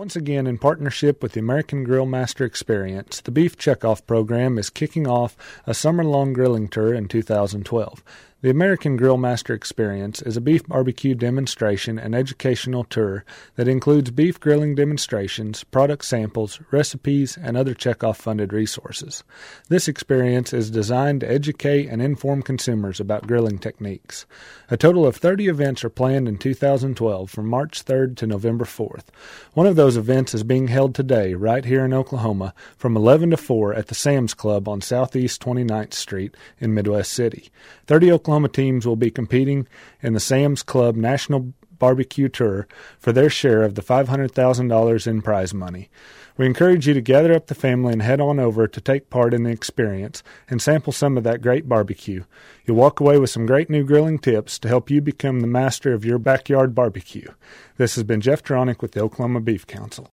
Once again, in partnership with the American Grill Master Experience, the Beef Checkoff program is kicking off a summer-long grilling tour in 2012. The American Grill Master Experience is a beef barbecue demonstration and educational tour that includes beef grilling demonstrations, product samples, recipes, and other checkoff-funded resources. This experience is designed to educate and inform consumers about grilling techniques. A total of 30 events are planned in 2012 from March 3rd to November 4th. One of those events is being held today right here in Oklahoma from 11 to 4 at the Sam's Club on Southeast 29th Street in Midwest City. 30 Oklahoma teams will be competing in the Sam's Club National Barbecue Tour for their share of the $500,000 in prize money. We encourage you to gather up the family and head on over to take part in the experience and sample some of that great barbecue. You'll walk away with some great new grilling tips to help you become the master of your backyard barbecue. This has been Jeff Tronick with the Oklahoma Beef Council.